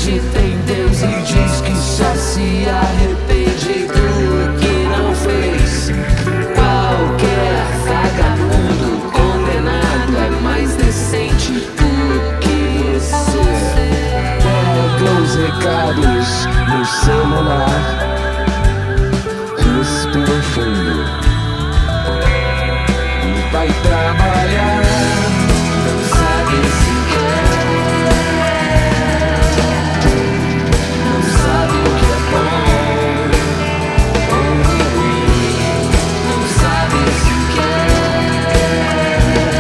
acredita em Deus e diz que só se arrepende do que não fez. Qualquer vagabundo condenado é mais decente do que você. Pega os recados no celular, respira fundo e vai trabalhar. Não sabe se quer, não sabe o que é bom ou ruim, não sabe se quer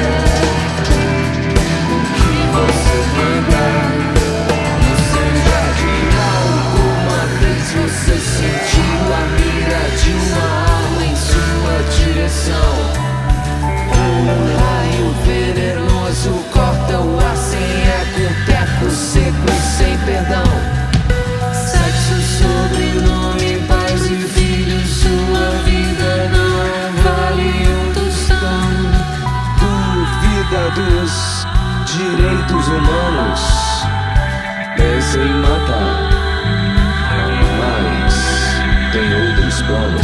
o que você manda no seu jardim. Alguma vez você sentiu a mira de uma arma em sua direção? Um raio venenoso corta o ar sem eco, teco seco e sem perdão. Sexo, sobrenome, pais e filhos, sua vida não vale um tostão. Duvida dos direitos humanos, pensa em matar, mas tem outros planos.